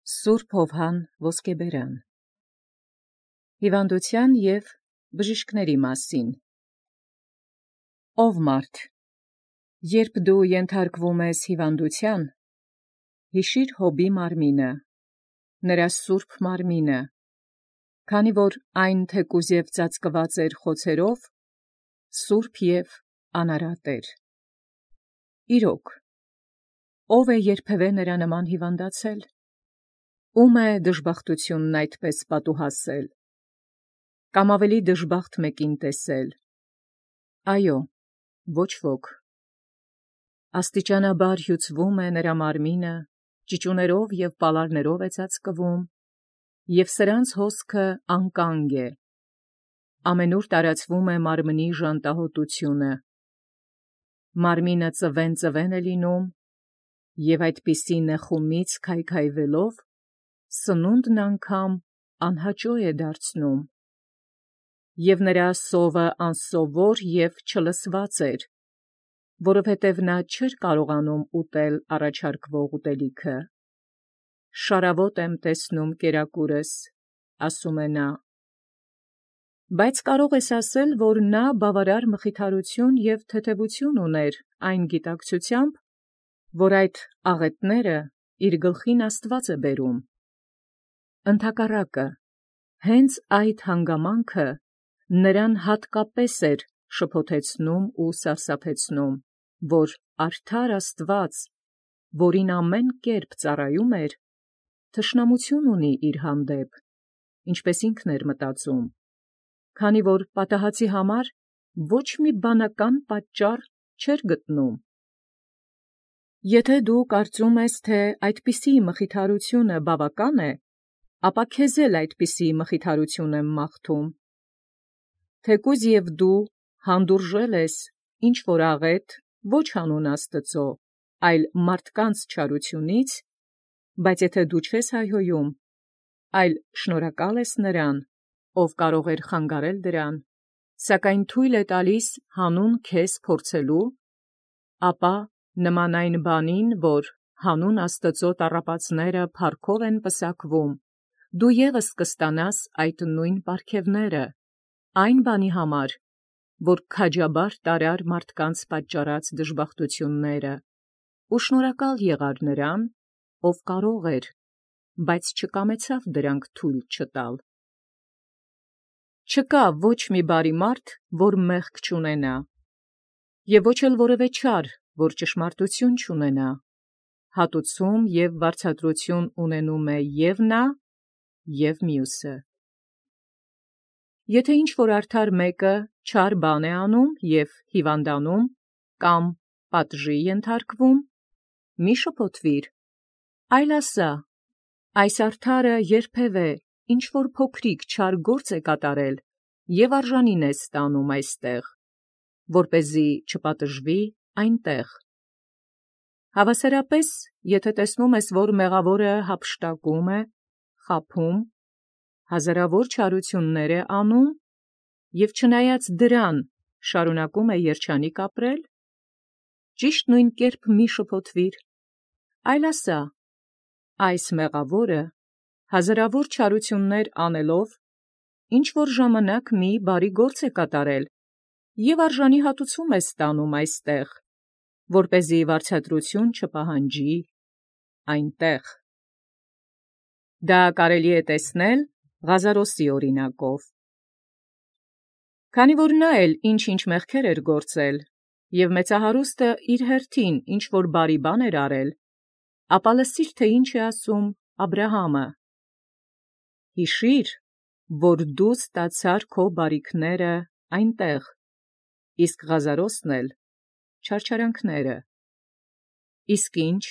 Սուրբ Հովհան Ոսկեբերան Հիվանդության և բժիշկների մասին Ով մարդ, երբ դու ենթարկվում ես հիվանդության, հիշիր Հոբի մարմինը, նրա սուրբ մարմինը, քանի որ այն թեկուզ և ծածկված էր խոցերով, սուրբ և անարատ էր։ Իրոք, ով է երբևէ նրա նման հիվանդացել, ում է դժբախտությունն այդպես պատուհասել, կամ ավելի դժբախտ մեկին տեսել, այո, ոչ ոք։ Աստիճանաբար հյուծվում է նրա մարմինը, ճիճուներով և պալարներով է ծածկվում, և սրանց հոսքը անկանգ է, ամենուր տարածվում է մարմնի ժանտահոտությունը, մարմինը ծվեն է լինում, և այդպիսի նեխումից քայքայվելով, սնունդն անգամ անհաճո է դարձնում, և նրա սովը անսովոր և չլսված էր, որովհետև նա չէր կարողանում ուտել առաջարկվող ուտելիքը։ Շարավոտ եմ տեսնում կերակուրս, ասում է նա։ Բայց կարող ես ասել, որ նա բավարար մխիթարություն և թեթևություն ուներ այն գիտակցությամբ, որ այդ աղետները իր գլխին Աստված է բերում։ Ընդհակառակը, հենց այդ հանգամանքը նրան հատկապես էր շփոթեցնում ու սարսափեցնում, որ արդար Աստված, որին ամեն կերպ ծառայում էր, թշնամություն ունի իր հանդեպ, ինչպես ինքն էր մտածում, քանի որ պատահածի համար ոչ մի բանական պատճառ չէր գտնում։ Եթե դու կարծում ես, թե այդպիսի մխիթարությունը բավական է, ապա քեզ էլ այդպիսի մխիթարություն եմ մաղթում։ Թեկուզ և դու հանդուրժել ես ինչ-որ աղետ ոչ հանուն Աստծո, այլ մարդկանց չարությունից, բայց եթե դու չես հայհոյում, այլ շնորհակալ ես նրան, ով կարող էր խանգարել դրան, սակայն թույլ է տալիս հանուն քեզ փորձելու, ապա նման այն բանին, որ հանուն Աստծո տառապածները փառքով են պսակվում, դու ևս կստանաս այդ նույն պարգևները, այն բանի համար, որ քաջաբար տարար մարդկանց պատճառած դժբախտությունները, ու շնորհակալ եղար նրան, ով կարող էր, բայց չկամեցավ դրանք թույլ չտալ։ Չկա ոչ մի բարի մարդ, որ մեղք չունենա, և ոչ էլ որևէ չար, որ ճշմարտություն չունենա, հատուցում և վարձատրություն ունենում է և նա, և մյուսը։ Եթե ինչ-որ արդար մեկը չար բան է անում և հիվանդանում, կամ պատժի ենթարկվում, մի շփոթվիր, այլ ասա. այս արդարը երբևէ ինչ-որ փոքրիկ չար գործ է կատարել և արժանին է ստանում այստեղ, որպեսզի չպատժվի այնտեղ։ Հավասարապես, եթե տեսնում ես, որ մեղավորը յափշտակում է, խաբում, հազարավոր չարություններ է անում, և չնայած դրան շարունակում է երջանիկ ապրել, ճիշտ նույն կերպ մի շփոթվիր, այլ ասա. այս մեղավորը հազարավոր չարություններ անելով, ինչ-որ ժամանակ մի բարի գործ է կատարել և արժանի հատուցում է ստանում այստեղ, որպեսզի վարձատրություն չպահանջի այնտեղ։ Դա կարելի է տեսնել Ղազարոսի օրինակով։ Քանի որ նա էլ ինչ-ինչ մեղքեր էր գործել, և մեծահարուստը իր հերթին ինչ-որ բարի բան էր արել, ապա լսիր, թե ինչ է ասում Աբրահամը. «Հիշիր, որ դու ստացար քո բարիքները այնտեղ, իսկ Ղազարոսն էլ չարչարանքները»։ Իսկ ի՞նչ։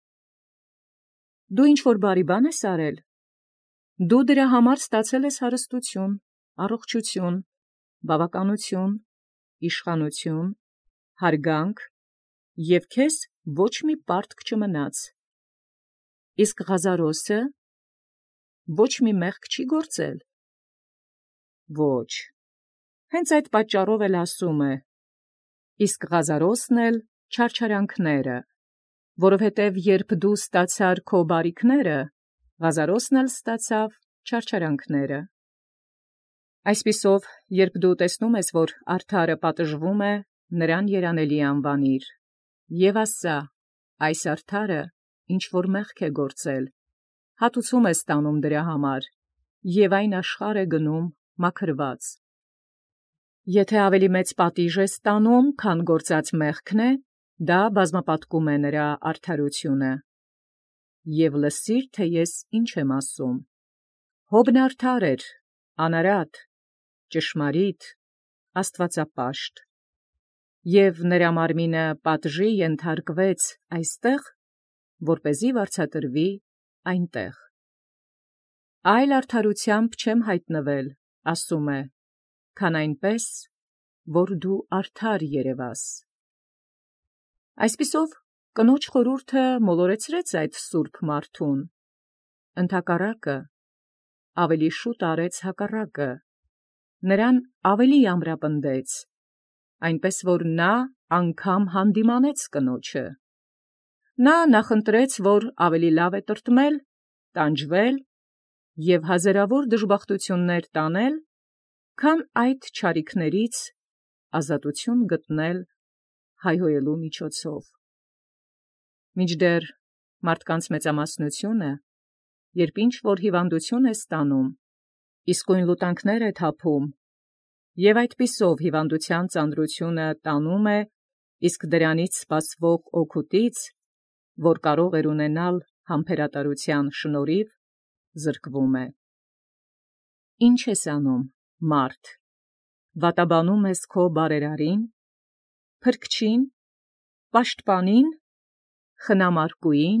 Դու ինչ-որ բարի բան ես արել, դու դրա համար ստացել ես հարստություն, առողջություն, բավականություն, իշխանություն, հարգանք, և քեզ ոչ մի պարտք չմնաց։ Իսկ Ղազարոսը ոչ մի մեղք չի գործել։ Ոչ, հենց այդ պատճառով էլ ասում է. իսկ Ղազարոսն էլ չարչարանքները, որովհետև երբ դու ստացար քո բարիքները, Ղազարոսն էլ ստացավ չարչարանքները։ Այսպիսով, երբ դու տեսնում ես, որ արդարը պատժվում է, նրան երանելի անվանիր, եւ ասա, այս արդարը ինչ որ մեղք է գործել, հատուցում է ստանում դրա համար, եւ այն աշխարհ է գնում մաքրված։ Եթե ավելի մեծ պատիժ է ստանում, քան գործած մեղքն է, դա բազմապատկում է նրա արդարությունը։ Եվ լսիր, թե ես ինչ եմ ասում։ Հոբն արդար էր, անարատ, ճշմարիտ, աստվածապաշտ։ Եվ նրա մարմինը պատժի ենթարկվեց այստեղ, որպեսզի վարձատրվի այնտեղ։ Այլ արդարութեամբ չեմ հայտնվել, ասում է, քան այնպես, որ դու արդար երևաս։ Այսպիսով, կնոջ խորհուրդը մոլորեցրեց այդ սուրբ մարդուն, ընդհակառակը, ավելի շուտ արեց հակառակը, նրան ավելի ամրապնդեց, այնպես որ նա անգամ հանդիմանեց կնոջը։ Նա նախընտրեց, որ ավելի լավ է տրտմել, տանջվել և հազարավոր դժբախտություններ տանել, քան այդ չարիքներից ազատություն գտնել հայհոյելու միջոցով։ Մինչդեռ մարդկանց մեծամասնությունը, երբ ինչ որ հիվանդություն է ստանում, իսկույն լուտանքներ է թափում, եւ այդպիսով հիվանդության ծանրությունը տանում է, իսկ դրանից սպասվող օգուտից, որ կարող էր ունենալ համբերատարության շնորհիվ, զրկվում է։ Ինչ ես անում, մարդ, վատաբանում ես քո բարերարին, փրկչին, պաշտպանին, խնամարկուին,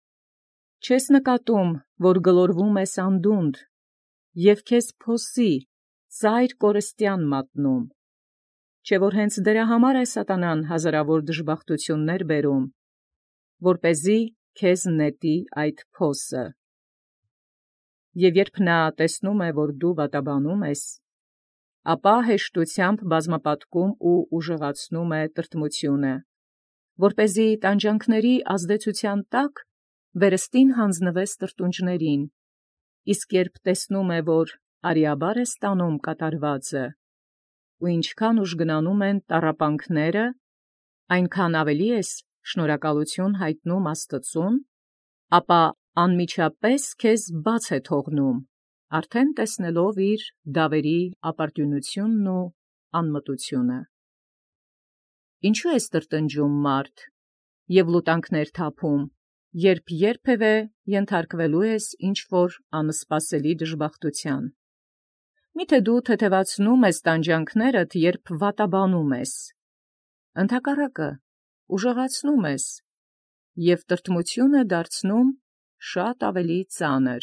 չես նկատում, որ գլորվում ես անդունդ, և քեզ փոսի, ծայր կորստյան մատնում, չէ որ հենց դրա համար է սատանան հազարավոր դժբախտություններ բերում, որպեսզի քեզ նետի այդ փոսը։ Եվ երբ նա տեսնում է, որ դու վատաբանում ես, ապա հեշտությամբ բազմապատկում ու ուժեղացնում է տրտմությունը, որպեսզի տանջանքների ազդեցության տակ վերստին հանձնվես տրտունջներին, իսկ երբ տեսնում է, որ արիաբար է ստանում կատարվածը, ու ինչքան ուժգնանում են տառապանքները, այնքան ավելի ես շնորհակալություն հայտնում Աստծուն, ապա անմիջապես քեզ բաց է թողնում, արդեն տեսնելով իր դավերի ապարդյունությունն ու անմտությունը։ Ինչու ես տրտնջում, մարդ, և լուտանքներ թափում, երբ երբևէ ենթարկվելու ես ինչ-որ անսպասելի դժբախտության։ Միթե դու թեթևացնում ես տանջանքներդ, երբ վատաբանում ես, ընդհակառակը, ուժեղացնում ես, և տրտմությունը դարձնում շատ ավելի ծանր։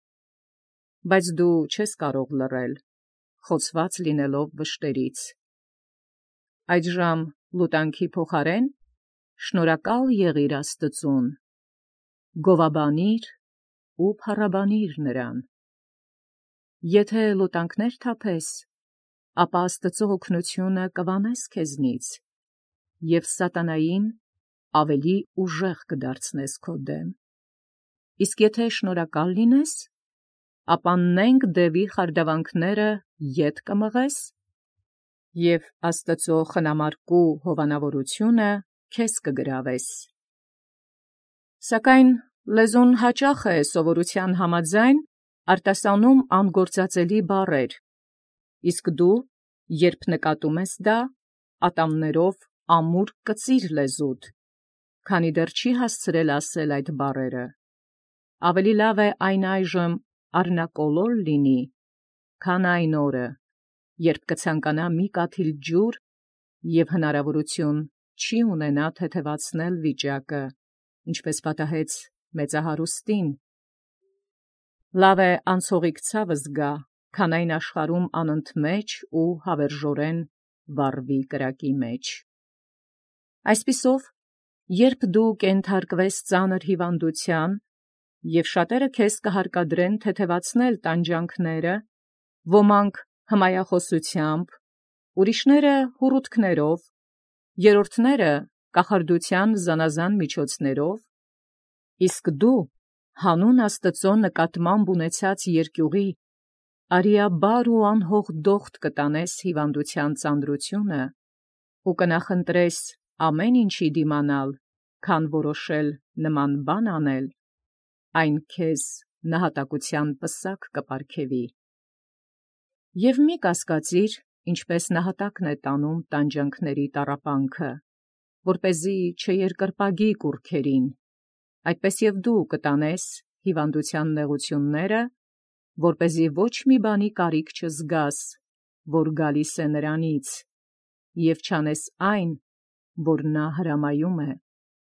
Բայց դու չես կարող լռել, խոցված լինելով վշտերից։ Այդժամ լուտանքի փոխարեն շնորհակալ եղիր Աստծուն, գովաբանիր ու փառաբանիր նրան։ Եթե լուտանքներ թափես, ապա Աստծո օգնությունը կվանես քեզնից, և սատանային ավելի ուժեղ կդարձնես քո դեմ։ Իսկ եթե շնորհակալ լինես, ապա նենգ դևի խարդավանքները ետ կմղես, և Աստծո խնամարկու հովանավորությունը քեզ կգրավես։ Սակայն լեզուն հաճախ է սովորության համաձայն արտասանում անգործածելի բառեր, իսկ դու, երբ նկատում ես դա, ատամներով ամուր կծիր լեզուդ, քանի դեռ չի հասցրել ասել այդ բառերը։ Ավելի լավ է այն այժմ առնակոլոր լինի, քան այն օրը, երբ կցանկանա մի կաթիլ ջուր և հնարավորություն չի ունենա թեթևացնել վիճակը, ինչպես պատահեց մեծահարուստին։ Լավ է անցողիկ ցավը զգա, քան այն աշխարհում անընդմեջ ու հավերժորեն վառվի կրակի մեջ։ Այսպիսով, երբ դու կենթարկվես ծանր հիվանդության, և շատերը քեզ կհարկադրեն թեթևացնել տանջանքները, ոմանք հմայախոսությամբ, ուրիշները հուռութքներով, երրորդները կախարդության զանազան միջոցներով, իսկ դու հանուն Աստծո նկատմամբ ունեցած երկյուղի արիաբար ու անհող դողտ կտանես հիվանդության ծանրությունը ու կնախընտրես ամեն ինչի դիմանալ, քան որոշել նման բան անել, այն քեզ նահատակության պսակ կպարգևի։ Եվ մի կասկածիր, ինչպես նահատակն է տանում տանջանքների տառապանքը, որպեսզի չերկրպագի կուռքերին, այդպես և դու կտանես հիվանդության նեղությունները, որպեսզի ոչ մի բանի կարիք չզգաս, որ գալիս է նրանից, և չանես այն, որ նա հրամայում է։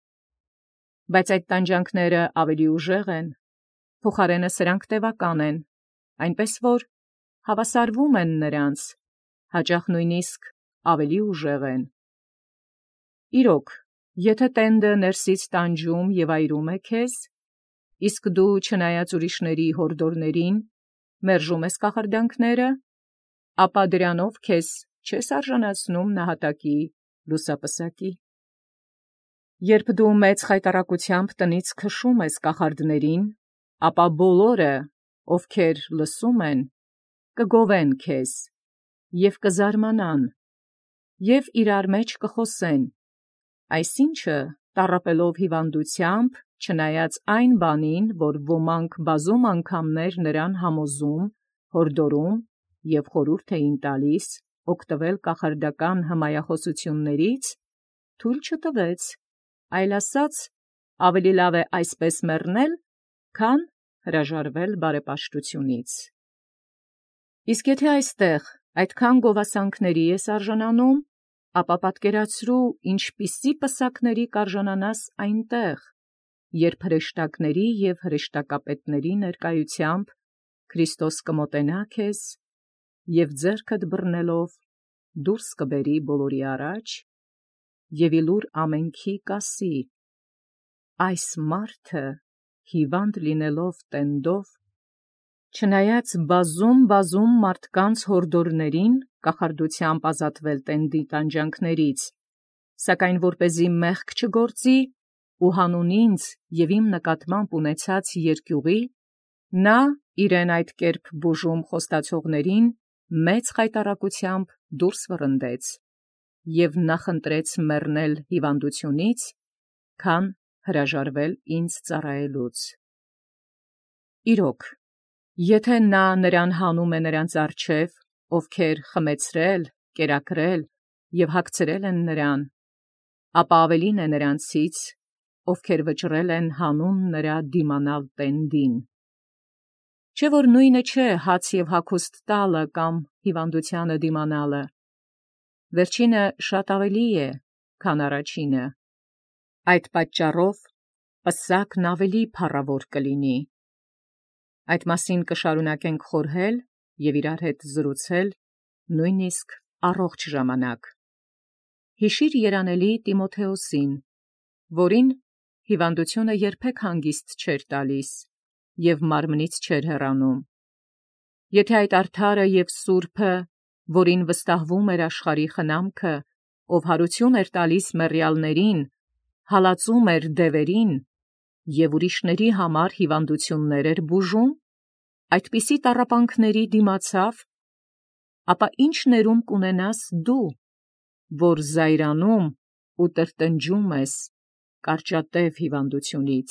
Բայց այդ տանջանքները ավելի ուժեղ են, փոխարենը սրանք տևական են, այնպես որ հավասարվում են նրանց, հաճախ նույնիսկ ավելի ուժեղ են։ Իրոք, եթե տենդը ներսից տանջում և այրում է քեզ, իսկ դու չնայած ուրիշների հորդորներին մերժում ես կախարդանքները, ապա դրանով քեզ չես արժանացնում նահատակի լուսապսակի։ Երբ դու մեծ խայտառակությամբ տնից քշում ես կախարդներին, ապա բոլորը, ովքեր լսում են, կգովեն քեզ և կզարմանան, և իրար մեջ կխոսեն, այսինչը տառապելով հիվանդությամբ, չնայած այն բանին, որ ոմանք բազում անգամներ նրան համոզում, հորդորում և խորհուրդ էին տալիս օգտվել կախարդական հմայախոսություններից, թույլ չտվեց, այլ ասաց. ավելի լավ է այսպես մեռնել, քան հրաժարվել բարեպաշտությունից։ Իսկ եթե այստեղ այդքան գովասանքների ես արժանանում, ապա պատկերացրու, ինչպիսի պսակների կարժանանաս այնտեղ, երբ հրեշտակների և հրեշտակապետների ներկայությամբ Քրիստոս կմոտենա քեզ և ձեռքդ բռնելով դուրս կբերի բոլորի առաջ և իլուր ամենքի կասի. «Այս մարդը հիվանդ լինելով տենդով, չնայած բազում մարդկանց հորդորներին կախարդությամբ ազատվել տենդի տանջանքներից, սակայն որպեսզի մեղք չգործի ու հանուն ինձ և իմ նկատմամբ ունեցած երկյուղի, նա իրեն այդ կերպ բուժում խոստացողներին մեծ խայտառակությամբ դուրս վռնդեց և նախընտրեց մեռնել հիվանդությունից, քան հրաժարվել ինձ ծառայելուց։ Իրոք, եթե նա նրան հանում է նրանց առջև, ովքեր խմեցրել, կերակրել և հագցրել են նրան, ապա ավելին է նրանցից, ովքեր վճռել են հանուն նրա դիմանալ տենդին։ Չէ՞ որ նույնը չէ հաց և հագուստ տալը կամ հիվանդությանը դիմանալը, վերջինը շատ ավելի է, քան առաջինը, այդ պատճառով պսակն ավելի փառավոր կլինի։ Այդ մասին կշարունակենք խորհել և իրար հետ զրուցել նույնիսկ առողջ ժամանակ։ Հիշիր երանելի Տիմոթեոսին, որին հիվանդությունը երբեք հանգիստ չէր տալիս և մարմնից չէր հեռանում։ Եթե այդ արդարը և սուրբը, որին վստահվում էր աշխարհի խնամքը, ով հարություն էր տալիս մեռյալներին, հալածում էր դևերին և ուրիշների համար հիվանդություններ էր բուժում, այդպիսի տառապանքների դիմացավ, ապա ի՞նչ ներում կունենաս դու, որ զայրանում ու տրտնջում ես կարճատև հիվանդությունից։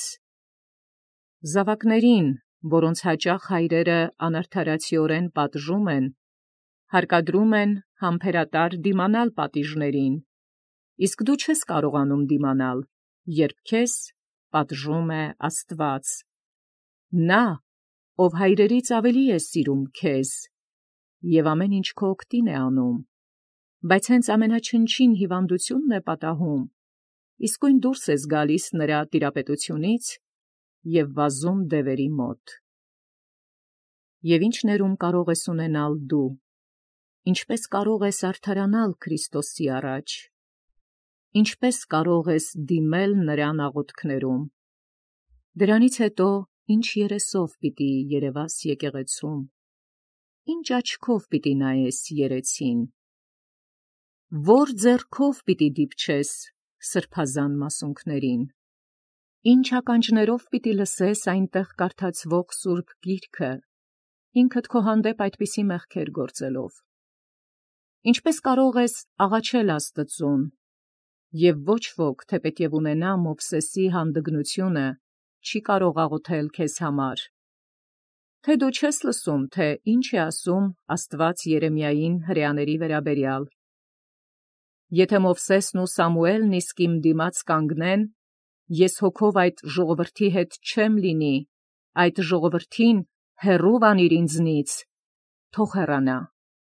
Զավակներին, որոնց հաճախ հայրերը անարդարացիորեն պատժում են, հարկադրում են համբերատար դիմանալ պատիժներին, իսկ դու չես կարողանում դիմանալ, երբ քեզ պատժում է Աստված։ Նա, ով հայրերից ավելի է սիրում քեզ և ամեն ինչ քո օգտին է անում, բայց հենց ամենաչնչին հիվանդությունն է պատահում, իսկույն դուրս ես գալիս նրա տիրապետությունից և վազում դևերի մոտ։ Եվ ի՞նչ ներում կարող ես ունենալ դու, ինչպե՞ս կարող ես արդարանալ Քրիստոսի առաջ, ինչպե՞ս կարող ես դիմել նրան աղոթքներում։ Դրանից հետո ի՞նչ երեսով պիտի երևաս եկեղեցում, ի՞նչ աչքով պիտի նայես երեցին, ո՞ր ձեռքով պիտի դիպչես սրբազան մասունքներին։ Ինչ ականջներով պիտի լսես այնտեղ կարդացվող սուրբ գիրքը, ինքդ քո հանդեպ այդպիսի մեղքեր գործելով։ Ինչպես կարող ես աղաչել Աստծուն, և ոչ ոք, թեպետև ունենա Մովսեսի հանդգնությունը, չի կարող աղոթել քեզ համար։ Թե դու չես լսում, թե ինչ է ասում Աստված Երեմիային հրեաների վերաբերյալ։ Եթե Մովսեսն ու Սամուելն իսկ իմ դիմաց կանգնեն, ես հոգով այդ ժողովրդի հետ չեմ լինի, այդ ժողովրդին հեռու վանիր ինձնից, թող հեռանա։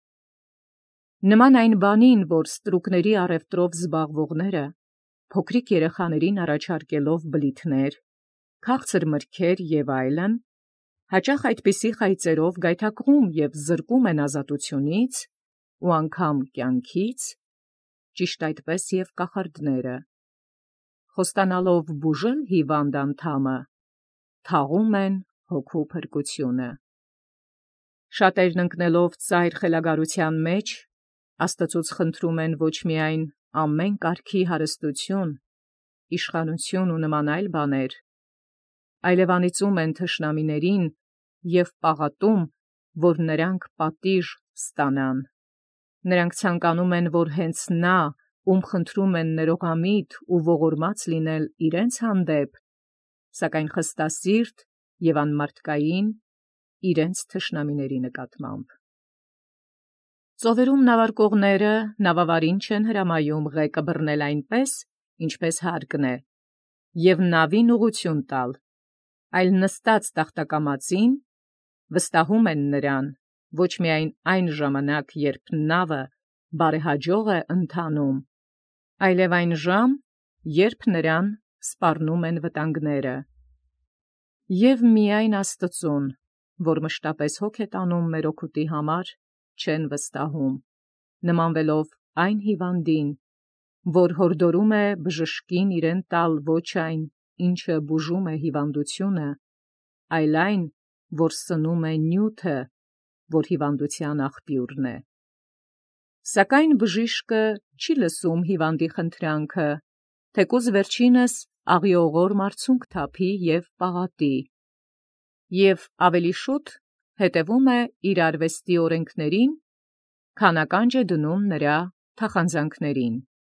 Նման այն բանին, որ ստրուկների առևտրով զբաղվողները, փոքրիկ երեխաներին առաջարկելով բլիթներ, քաղցր մրգեր և այլն, հաճախ այդպիսի խայծերով գայթակղում և զրկում են ազատությունից ու անգամ կյանքից, ճիշտ այդպես և կախարդները, խոստանալով բուժել հիվանդ անդամը, թաղում են հոգու փրկությունը։ Շատերն ընկնելով ծայր խելագարության մեջ, Աստծուց խնդրում են ոչ միայն ամեն կարգի հարստություն, իշխանություն ու նման այլ բաներ, այլև անիծում են թշնամիներին և պաղատում, որ նրանք պատիժ ստանան։ Նրանք ցանկանում են, որ հենց նա, ում խնդրում են ներողամիտ ու ողորմած լինել իրենց հանդեպ, սակայն խստասիրտ և անմարդկային իրենց թշնամիների նկատմամբ։ Ծովերում նավարկողները նավավարին չեն հրամայում ղեկը բռնել այնպես, ինչպես հարկն է, և նավին ուղղություն տալ, այլ նստած տախտակամածին վստահում են նրան, ոչ միայն այն ժամանակ, երբ նավը բարեհաջող է ընթանում, այլև այն ժամ, երբ նրան սպառնում են վտանգները։ Եվ միայն Աստծուն, որ մշտապես հոգ է տանում մեր օգուտի համար, չեն վստահում, նմանվելով այն հիվանդին, որ հորդորում է բժշկին իրեն տալ ոչ այն, ինչը բուժում է հիվանդությունը, այլ այն, որ սնում է նյութը, որ հիվանդության աղբյուրն է։ Սակայն բժիշկը չի լսում հիվանդի խնդրանքը, թեկուզ վերջինս աղիողոր մարցունք թափի և պաղատի, և ավելի շուտ հետևում է իր արվեստի օրենքներին, քան ականջ է դնում նրա թախանձանքներին։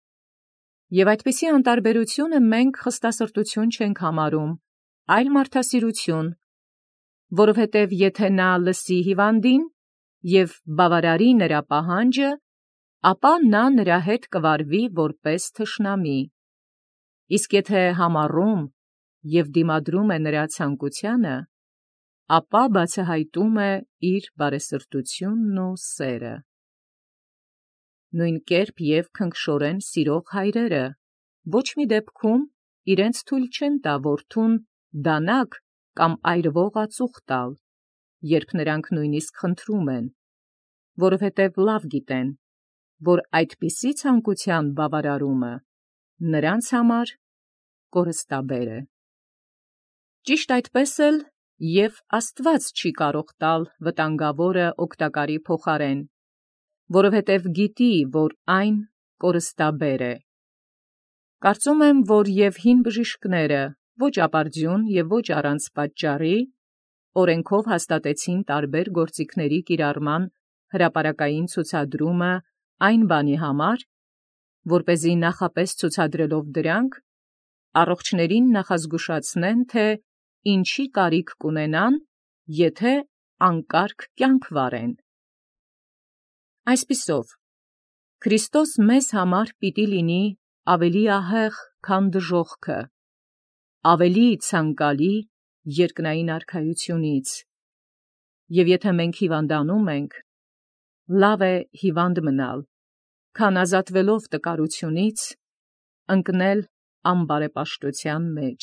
Եվ այդպիսի անտարբերությունը մենք խստասրտություն չենք համարում, այլ մարդասիրություն, որովհետև եթե նա լսի հիվանդին և բավարարի նրա պահանջը, ապա նա նրա հետ կվարվի որպես թշնամի, իսկ եթե համառում և դիմադրում է նրա ցանկությանը, ապա բացահայտում է իր բարեսրտությունն ու սերը։ Նույն կերպ և քնքշորեն սիրող հայրերը ոչ մի դեպքում իրենց թույլ չեն տա որդուն դանակ կամ այրվող ածուխ տալ, երբ նրանք նույնիսկ խնդրում են, որովհետև լավ գիտեն, որ այդպիսի ցանկության բավարարումը նրանց համար կորստաբեր է։ Ճիշտ այդպես էլ և Աստված չի կարող տալ վտանգավորը օգտակարի փոխարեն, որովհետև գիտի, որ այն կորստաբեր է։ Կարծում եմ, որ և հին բժիշկները ոչ ապարդյուն և ոչ առանց պատճառի օրենքով հաստատեցին տարբեր գործիքների կիրառման հրապարակային ցուցադրումը այն բանի համար, որպեսզի նախապես ցուցադրելով դրանք, առողջներին նախազգուշացնեն, թե ինչի կարիք կունենան, եթե անկարգ կյանք վարեն։ Այսպիսով, Քրիստոս մեզ համար պիտի լինի ավելի ահեղ, քան դժոխքը, ավելի ցանկալի երկնային արքայությունից, և եթե մենք հիվանդանում ենք, լավ է հիվանդ մնալ, քան ազատվելով տկարությունից, ընկնել ամբարեպաշտության մեջ։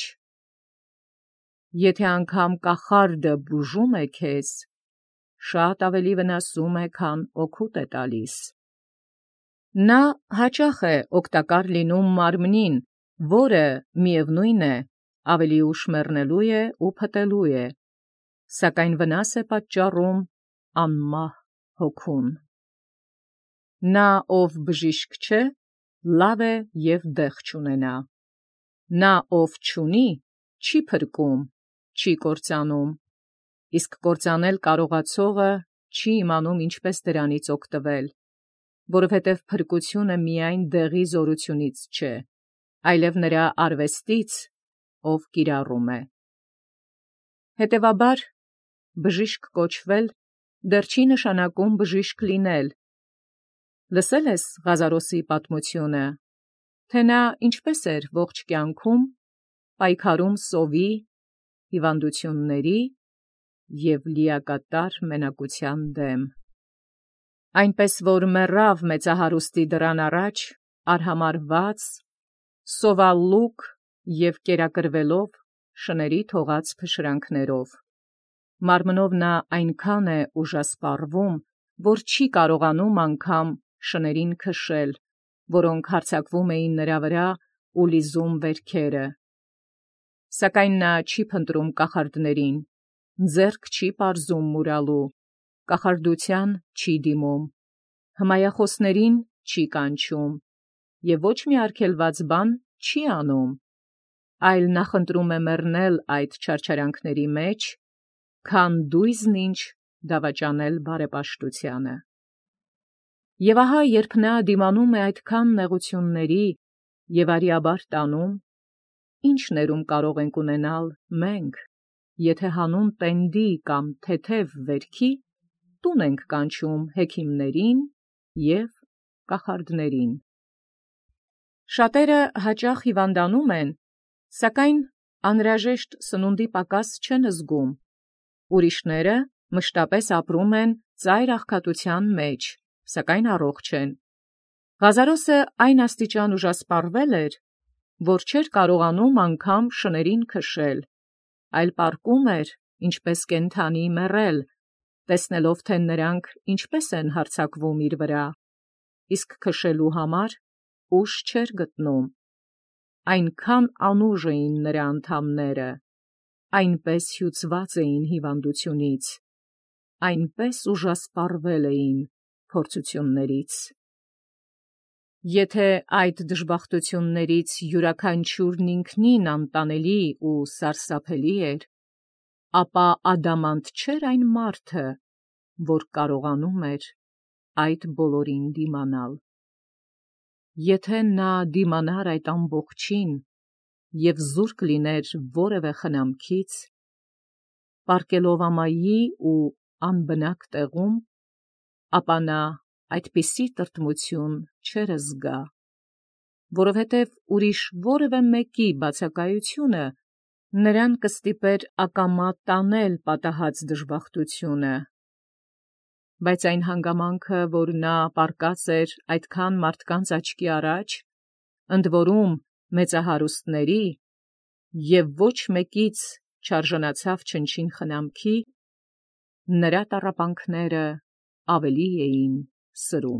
Եթե անգամ կախարդը բուժում է քեզ, շատ ավելի վնասում է, քան օգուտ է տալիս։ Նա հաճախ է օգտակար լինում մարմնին, որը, միևնույն է, ավելի ուշ մեռնելու է ու փտելու է, սակայն վնաս է պատճառում անմահ հոգուն։ Նա, ով բժիշկ չէ, լավ է և դեղ չունենա։ Նա, ով չունի, չի փրկում, չի կործանում, իսկ կործանել կարողացողը չի իմանում ինչպես դրանից օգտվել, որովհետև փրկությունը միայն դեղի զորությունից չէ, այլև նրա արվեստից, ով կիրառում է։ Հետևաբար, բժիշկ կոչվել դեռ չի նշանակում բժիշկ լինել։ Լսել ես Ղազարոսի պատմությունը, թե նա ինչպես էր ողջ կյանքում պայքարում սովի, հիվանդությունների և լիակատար մենակության դեմ։ Այնպես որ մեռավ մեծահարուստի դռան առաջ, արհամարհված, սովալուկ և կերակրվելով շների թողած փշրանքներով։ Մարմնով նա այնքան է ուժասպառվում, որ չի կարողանում անգամ շներին քշել, որոնք հարձակվում էին նրա վրա ու լիզում վերքերը։ Սակայն նա չի փնտրում կախարդներին, ձեռք չի պարզում մուրալու, կախարդության չի դիմում, հմայախոսներին չի կանչում և ոչ մի արգելված բան չի անում, այլ նախընտրում է մեռնել այդ չարչարանքների մեջ, քան դույզն ինչ դավաճանել բարեպաշտությանը։ Եվ ահա երբ նա դիմանում է այդքան նեղությունների և արիաբար տանում, ի՞նչ ներում կարող ենք ունենալ մենք, եթե հանուն տենդի կամ թեթև վերքի տուն ենք կանչում հեքիմներին և կախարդներին։ Շատերը հաճախ հիվանդանում են, սակայն անհրաժեշտ սնունդի պակաս չեն զգում, ուրիշները մշտապես ապրում են ծայր աղքատության մեջ, սակայն առողջ են։ Ղազարոսը այն աստիճան ուժասպառվել էր, որ չէր կարողանում անգամ շներին քշել, այլ պառկում էր, ինչպես կենդանի մեռել, տեսնելով, թե նրանք ինչպես են հարձակվում իր վրա, իսկ քշելու համար ուժ չէր գտնում։ Այնքան անուժ էին նրա անդամները, այնպես հյուծված էին հիվանդությունից, այնպես ուժասպառվել էին փորձություններից։ Եթե այդ դժբախտություններից յուրաքանչյուրն ինքնին անտանելի ու սարսափելի էր, ապա ադամանդ չէր այն մարդը, որ կարողանում էր այդ բոլորին դիմանալ։ Եթե նա դիմանար այդ ամբողջին և զուրկ լիներ որևէ խնամքից, պառկելով ամայի ու անբնակ տեղում, ապա նա այդպիսի տրտմություն չէր զգա, որովհետև ուրիշ որևէ մեկի բացակայությունը նրան կստիպեր ակամա տանել պատահած դժբախտությունը, բայց այն հանգամանքը, որ նա պառկած էր այդքան մարդկանց աչքի առաջ, ընդ որում մեծահարուստների, և ոչ մեկից չարժանացավ չնչին խնամքի, նրա տառապանքները ավելի էին սրում։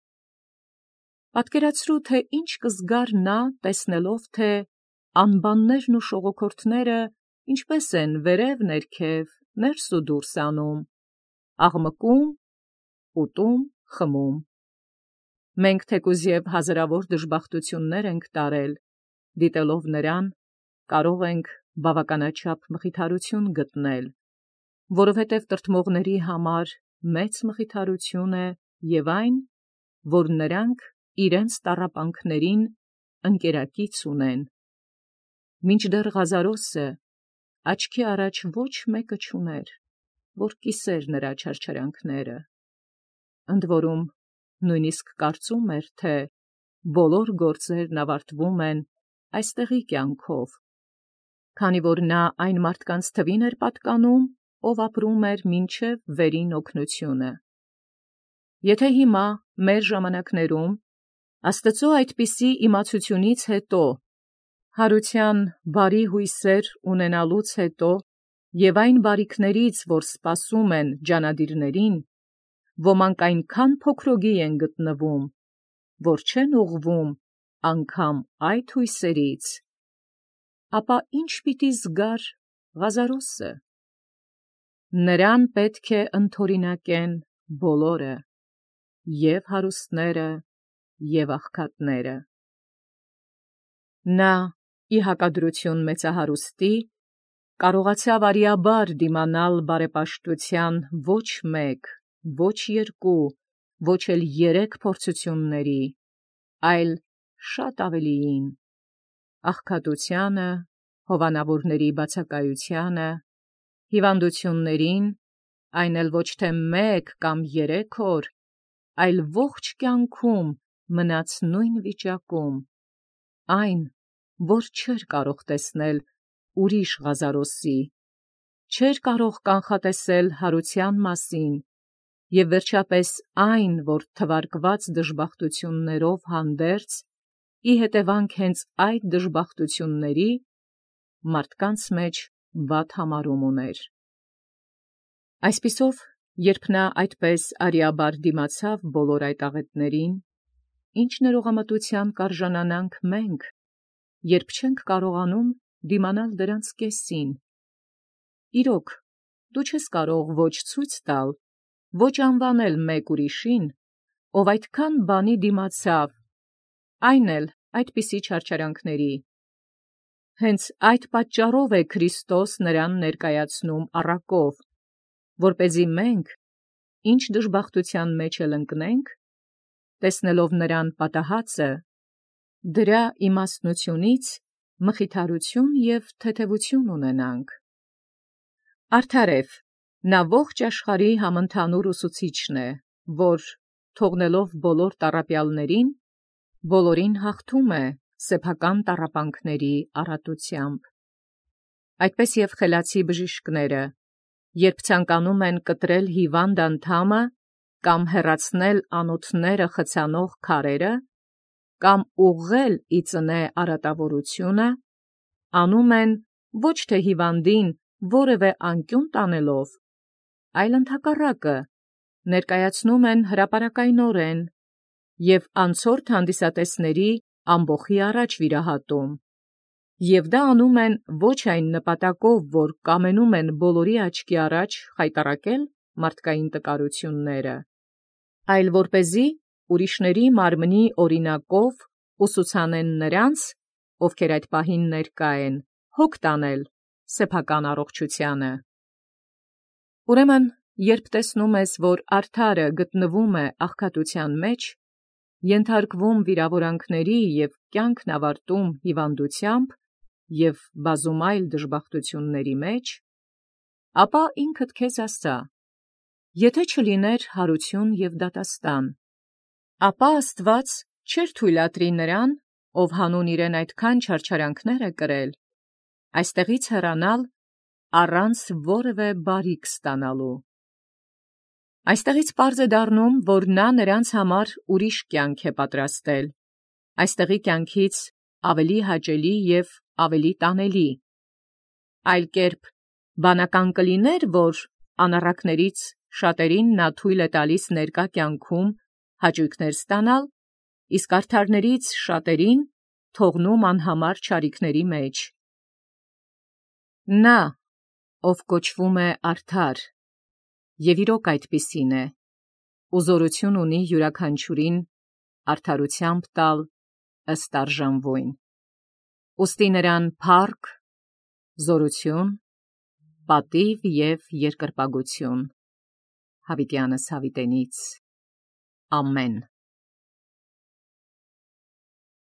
Պատկերացրու, թե ինչ կզգար նա, տեսնելով, թե անբաններն ու շողոքորթները ինչպես են վերև ներքև, ներս ու դուրս անում, աղմկում, ուտում, խմում։ Մենք թեկուզ և հազարավոր դժբախտություններ ենք տարել, դիտելով նրան, կարող ենք բավականաչափ մխիթարություն գտնել, որովհետև տրտմողների համար մեծ մխիթարություն է և այն, որ նրանք իրենց տառապանքներին ընկերակից ունեն, մինչդեռ Ղազարոսը աչքի առաջ ոչ մեկը չուներ, որ կիսեր նրա չարչարանքները, ընդ որում նույնիսկ կարծում էր, թե բոլոր գործերն ավարտվում են այստեղի կյանքով, քանի որ նա այն մարդկանց թվին էր պատկանում, ով ապրում էր մինչև վերին օգնությունը։ Եթե հիմա մեր ժամանակներում Աստծո այդպիսի իմացությունից հետո, հարության բարի հույսեր ունենալուց հետո և այն բարիքներից, որ սպասում են ջանադիրներին, ոմանք այնքան փոքրոգի են գտնվում, որ չեն ուղղվում անգամ այդ հույսերից, ապա ի՞նչ պիտի զգար Ղազարոսը։ Նրան պետք է ընդօրինակեն բոլորը, և հարուստները, և աղքատները։ Նա ի հակադրություն մեծահարուստի, կարողացավ արիաբար դիմանալ բարեպաշտության ոչ մեկ, ոչ երկու, ոչ էլ երեք փորձությունների, այլ շատ ավելիին, աղքատությանը, հովանավորների բացակայությանը, հիվանդություններին, այն էլ ոչ թե մեկ կամ երեք օր, այլ ողջ կյանքում մնաց նույն վիճակում, այն, որ չէր կարող տեսնել ուրիշ Ղազարոսի, չէր կարող կանխատեսել հարության մասին, և վերջապես այն, որ թվարկված դժբախտություններով հանդերձ, ի հետևանք հենց այդ դժբախտությունների, մարդկանց մեջ վատ համարում ուներ։ Այսպիսով, երբ նա այդպես արիաբար դիմացավ բոլոր այդ աղետներին, ինչ ներողամտության կարժանանանք մենք, երբ չենք կարողանում դիմանալ դրանց կեսին։ Իրոք, դու չես կարող ոչ ցույց տալ, ոչ անվանել մեկ ուրիշին, ով այդքան բանի դիմացավ, այն էլ այդպիսի չարչարանքների։ Հենց այդ պատճառով է Քրիստոս նրան ներկայացնում առակով, որպեսզի մենք, ինչ դժբախտության մեջ էլ ընկնենք, տեսնելով նրան պատահածը, դրա իմաստնությունից մխիթարություն և թեթևություն ունենանք։ Արդարև, նա ողջ աշխարհի համընդհանուր ուսուցիչն է, որ, թողնելով բոլոր տառապյալներին, բոլորին հաղթում է սեփական տառապանքների առատությամբ։ Այդպես և խելացի բժիշկները, երբ ցանկանում են կտրել հիվանդ անդամը կամ հեռացնել անոթները խցանող քարերը, կամ ուղղել ի ծնե արատավորությունը, անում են ոչ թե հիվանդին որևէ անկյուն տանելով, այլ ընդհակառակը, ներկայացնում են հրապարակայնորեն և անցորդ հանդիսատեսների ամբոխի առաջ վիրահատում, և դա անում են ոչ այն նպատակով, որ կամենում են բոլորի աչքի առաջ խայտառակել մարդկային տկարությունները, այլ որպեսզի ուրիշների մարմնի օրինակով ուսուցանեն նրանց, ովքեր այդ պահին ներկա են, հոգ տանել սեփական առողջությանը։ Ուրեմն, երբ տեսնում ես, որ արդարը գտնվում է աղքատության մեջ, ենթարկվում վիրավորանքների և կյանքն ավարտում հիվանդությամբ և բազում այլ դժբախտությունների մեջ, ապա ինքդ քեզ ասա. եթե չլիներ հարություն և դատաստան, ապա Աստված չէր թույլատրի նրան, ով հանուն իրեն այդքան չարչարանքներ է կրել, այստեղից հեռանալ առանց որևէ բարիք ստանալու։ Այստեղից պարզ է դառնում, որ նա նրանց համար ուրիշ կյանք է պատրաստել, այստեղի կյանքից ավելի հաճելի և ավելի տանելի։ Այլ կերպ բանական կլիներ, որ անառակներից շատերին նա թույլ է տալիս ներկա կյանքում հաճույքներ ստանալ, իսկ արդարներից շատերին թողնում անհամար չարիքների մեջ։ Նա, ով կոչվում է արդար, և իրոք այդպիսին է, ու զորություն ունի յուրաքանչյուրին արդարությամբ տալ ըստ արժանվոյն։ Ուստի նրան փառք, զորություն, պատիվ և երկրպագություն, հավիտյանս հավիտենից։ Ամեն։